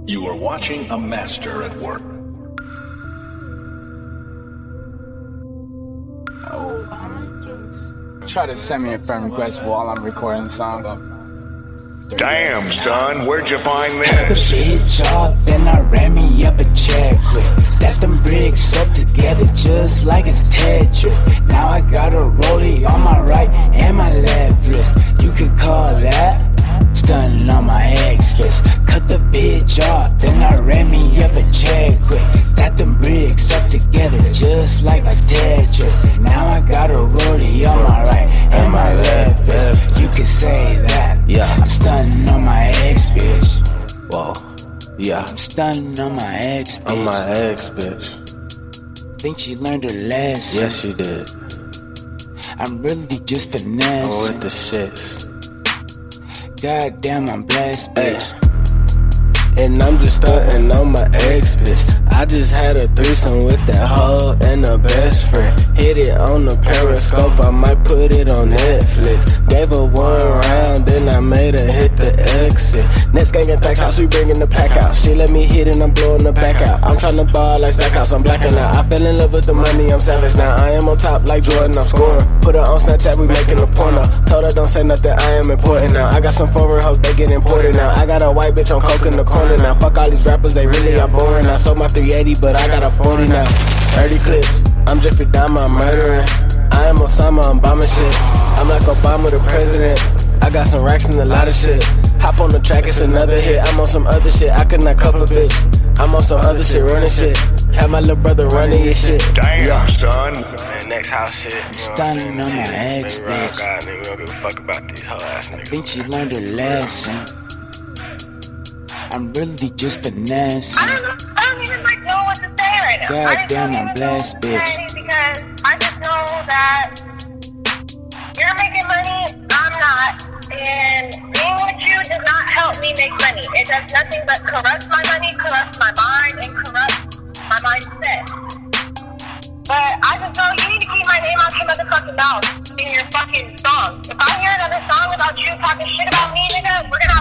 You are watching a master at work. Try to send me a friend request while I'm recording the song. Damn, son, where'd you find this? Cut the bitch off, then I ran me up a check quick. Stack them bricks up together just like it's Tetris. Now I got a rollie on my right and my left wrist. You could call that stunning on my ex bitch. Cut the bitch off, then I ran me up a check quick. Stack them bricks up together just like it's Tetris. Now I got a rollie on my right and my left wrist. You could say that. Yeah, I'm stunning on my ex bitch. whoa, yeah, I'm stunning on my ex bitch. on my ex bitch. Think she learned her lesson. Yes, she did. I'm really just I'm finessing. with the shits. Goddamn, I'm blessed, Ay. bitch. And I'm just stunting on my ex bitch. I just had a threesome with that hoe and a best friend. Hit it on the Periscope, I might put it on Netflix. Gave her one round, then I made her hit the exit. Next gang and Thax House, we bringing the pack out. She let me hit and I'm blowing the back out. I'm tryna ball like Stackhouse, I'm blacking out. I fell in love with the money, I'm savage now. I am on top like Jordan, I'm scoring. Put her on Snapchat, we making a porno. Told her don't say nothing, I am important now. I got some foreign hoes, they get imported now. I got a white bitch on coke in the corner now. Fuck all these rappers, they really are boring. I sold my 380, but I got a 40 now. 30 clips, I'm Jeffrey Dahmer, I'm murdering. I am Osama, I'm bombing shit. I'm like Obama, the president. I got some racks and a lot of shit. Hop on the track, it's another hit. I'm on some other shit, I could not cuff a bitch. I'm on some other shit, running shit. Have my little brother running your shit. Damn, son. Man, next house shit. You know Stunning on my ex bitch. God, nigga, we don't give a fuck about these hoe ass niggas. Think she learned her lesson. I'm really just finessing. I don't even like know what to say right now. Goddamn, I'm blessed, bitch. Because I just know that you're making money, I'm not, and being with you does not help me make money. It does nothing but corrupt my money, corrupt my mind, and corrupt my mindset. But I just know you need to keep my name out your motherfucking mouth in your fucking song. If I hear another song about you talking shit about me, nigga, we're gonna